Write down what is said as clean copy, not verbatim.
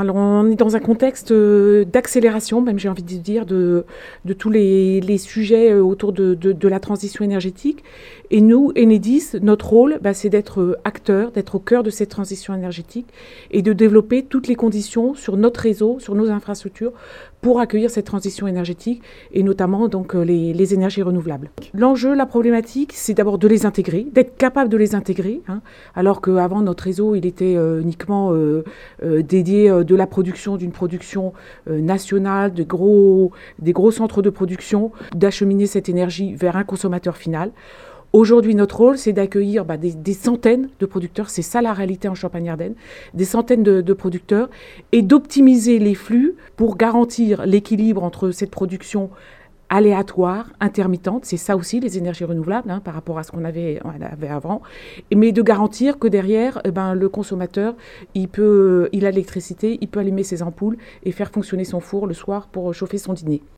Alors, on est dans un contexte d'accélération, même j'ai envie de dire, de tous les sujets autour de la transition énergétique. Et nous, Enedis, notre rôle, c'est d'être acteur, d'être au cœur de cette transition énergétique et de développer toutes les conditions sur notre réseau, sur nos infrastructures, pour accueillir cette transition énergétique et notamment donc les énergies renouvelables. L'enjeu, la problématique, c'est d'abord de les intégrer, d'être capable de les intégrer, alors qu'avant notre réseau, il était uniquement dédié de la production, d'une production nationale, des gros centres de production, d'acheminer cette énergie vers un consommateur final. Aujourd'hui, notre rôle, c'est d'accueillir des centaines de producteurs, c'est ça la réalité en Champagne-Ardenne, des centaines de producteurs, et d'optimiser les flux pour garantir l'équilibre entre cette production aléatoire, intermittente, c'est ça aussi les énergies renouvelables par rapport à ce qu'on avait avant, mais de garantir que derrière, le consommateur, il a l'électricité, il peut allumer ses ampoules et faire fonctionner son four le soir pour chauffer son dîner.